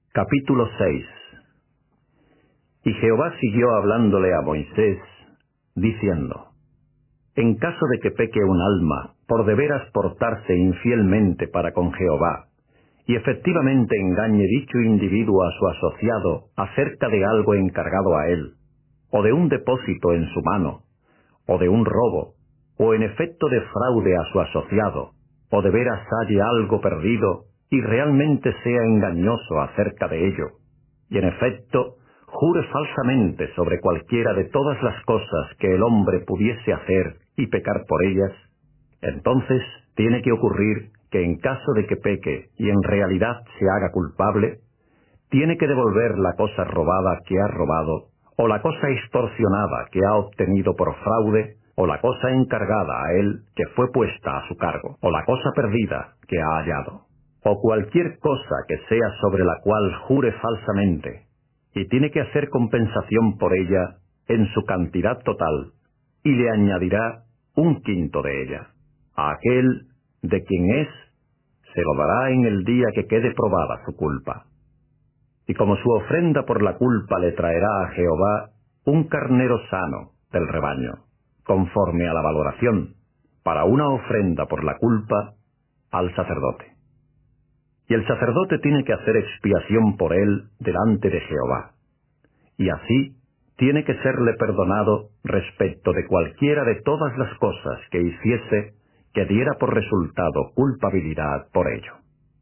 Capítulo 6. Y Jehová siguió hablándole a Moisés, diciendo: En caso de que peque un alma por de veras portarse infielmente para con Jehová, y efectivamente engañe dicho individuo a su asociado acerca de algo encargado a él, o de un depósito en su mano, o de un robo, o en efecto de fraude a su asociado, o de veras halle algo perdido, y realmente sea engañoso acerca de ello, y en efecto jure falsamente sobre cualquiera de todas las cosas que el hombre pudiese hacer y pecar por ellas, entonces tiene que ocurrir que en caso de que peque y en realidad se haga culpable, tiene que devolver la cosa robada que ha robado, o la cosa extorsionada que ha obtenido por fraude, o la cosa encargada a él que fue puesta a su cargo, o la cosa perdida que ha hallado, o cualquier cosa que sea sobre la cual jure falsamente, y tiene que hacer compensación por ella en su cantidad total, y le añadirá 1/5 de ella. A aquel de quien es, se lo dará en el día que quede probada su culpa. Y como su ofrenda por la culpa le traerá a Jehová un carnero sano del rebaño, conforme a la valoración, para una ofrenda por la culpa al sacerdote. Y el sacerdote tiene que hacer expiación por él delante de Jehová. Y así tiene que serle perdonado respecto de cualquiera de todas las cosas que hiciese que diera por resultado culpabilidad por ello.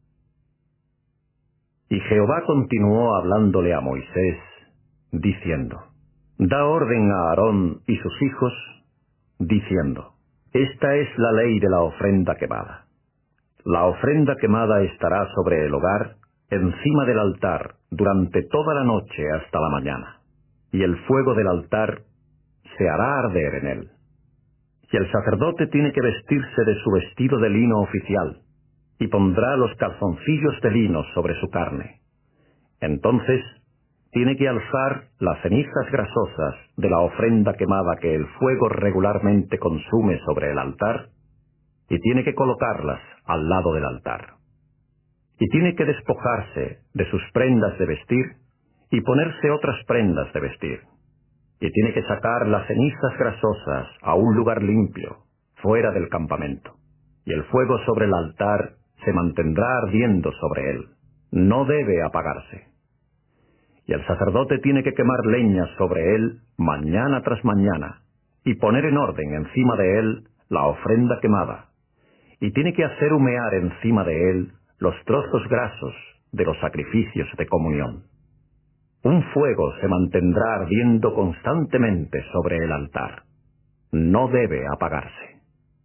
Y Jehová continuó hablándole a Moisés, diciendo: Da orden a Aarón y sus hijos, diciendo: Esta es la ley de la ofrenda quemada. La ofrenda quemada estará sobre el hogar, encima del altar, durante toda la noche hasta la mañana, y el fuego del altar se hará arder en él. Y el sacerdote tiene que vestirse de su vestido de lino oficial, y pondrá los calzoncillos de lino sobre su carne. Entonces tiene que alzar las cenizas grasosas de la ofrenda quemada que el fuego regularmente consume sobre el altar, y tiene que colocarlas al lado del altar. Y tiene que despojarse de sus prendas de vestir y ponerse otras prendas de vestir. Y tiene que sacar las cenizas grasosas a un lugar limpio, fuera del campamento. Y el fuego sobre el altar se mantendrá ardiendo sobre él. No debe apagarse. Y el sacerdote tiene que quemar leña sobre él mañana tras mañana, y poner en orden encima de él la ofrenda quemada. Y tiene que hacer humear encima de él los trozos grasos de los sacrificios de comunión. Un fuego se mantendrá ardiendo constantemente sobre el altar. No debe apagarse.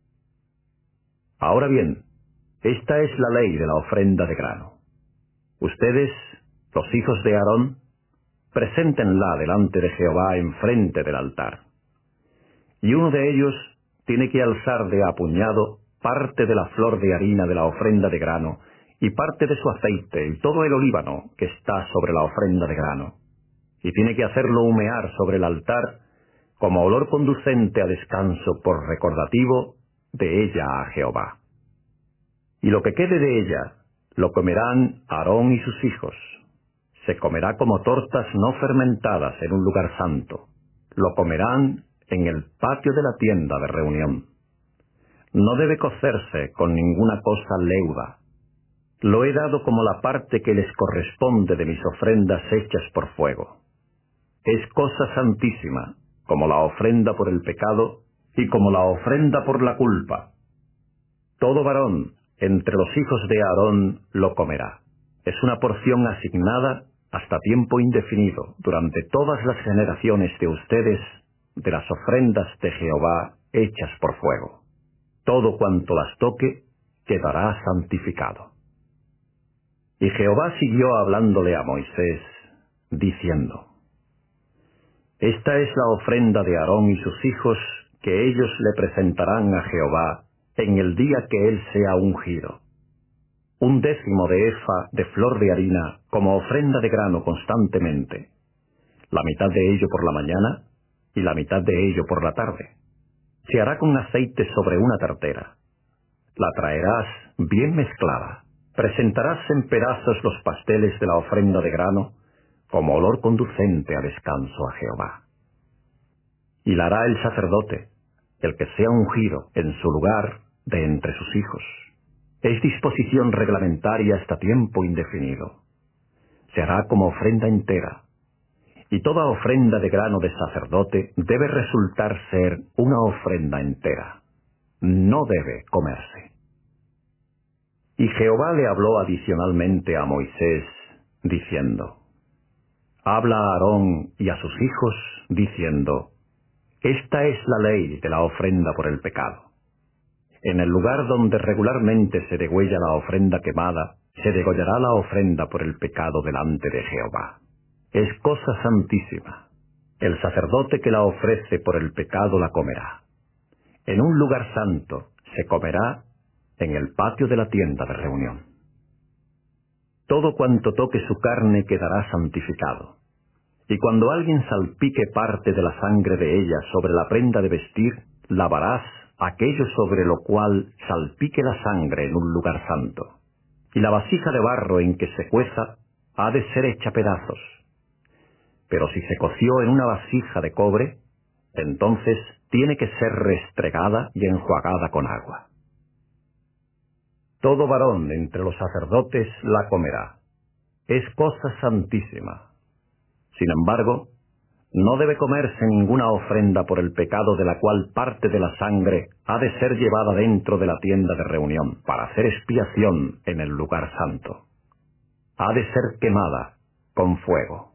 Ahora bien, esta es la ley de la ofrenda de grano. Ustedes, los hijos de Aarón, preséntenla delante de Jehová enfrente del altar. Y uno de ellos tiene que alzar de a puñado parte de la flor de harina de la ofrenda de grano, y parte de su aceite, y todo el olíbano que está sobre la ofrenda de grano. Y tiene que hacerlo humear sobre el altar como olor conducente a descanso por recordativo de ella a Jehová. Y lo que quede de ella lo comerán Aarón y sus hijos. Se comerá como tortas no fermentadas en un lugar santo. Lo comerán en el patio de la tienda de reunión. No debe cocerse con ninguna cosa leuda. Lo he dado como la parte que les corresponde de mis ofrendas hechas por fuego. Es cosa santísima, como la ofrenda por el pecado y como la ofrenda por la culpa. Todo varón entre los hijos de Aarón lo comerá. Es una porción asignada hasta tiempo indefinido durante todas las generaciones de ustedes de las ofrendas de Jehová hechas por fuego. Todo cuanto las toque quedará santificado. Y Jehová siguió hablándole a Moisés, diciendo: Esta es la ofrenda de Aarón y sus hijos que ellos le presentarán a Jehová en el día que él sea ungido. 1/10 de efa de flor de harina como ofrenda de grano constantemente, la mitad de ello por la mañana y la mitad de ello por la tarde. Se hará con aceite sobre una tartera. La traerás bien mezclada, Presentarás en pedazos los pasteles de la ofrenda de grano como olor conducente a descanso a Jehová. Y la hará el sacerdote, el que sea ungido en su lugar de entre sus hijos. Es disposición reglamentaria hasta tiempo indefinido. Se hará como ofrenda entera, y toda ofrenda de grano de sacerdote debe resultar ser una ofrenda entera. No debe comerse. Y Jehová le habló adicionalmente a Moisés, diciendo: Habla a Aarón y a sus hijos, diciendo: Esta es la ley de la ofrenda por el pecado. En el lugar donde regularmente se degüella la ofrenda quemada, se degollará la ofrenda por el pecado delante de Jehová. Es cosa santísima. El sacerdote que la ofrece por el pecado la comerá. En un lugar santo se comerá en el patio de la tienda de reunión. Todo cuanto toque su carne quedará santificado. Y cuando alguien salpique parte de la sangre de ella sobre la prenda de vestir, lavarás aquello sobre lo cual salpique la sangre en un lugar santo. Y la vasija de barro en que se cueza ha de ser hecha pedazos. Pero si se coció en una vasija de cobre, entonces tiene que ser restregada y enjuagada con agua. Todo varón entre los sacerdotes la comerá. Es cosa santísima. Sin embargo, no debe comerse ninguna ofrenda por el pecado de la cual parte de la sangre ha de ser llevada dentro de la tienda de reunión para hacer expiación en el lugar santo. Ha de ser quemada con fuego.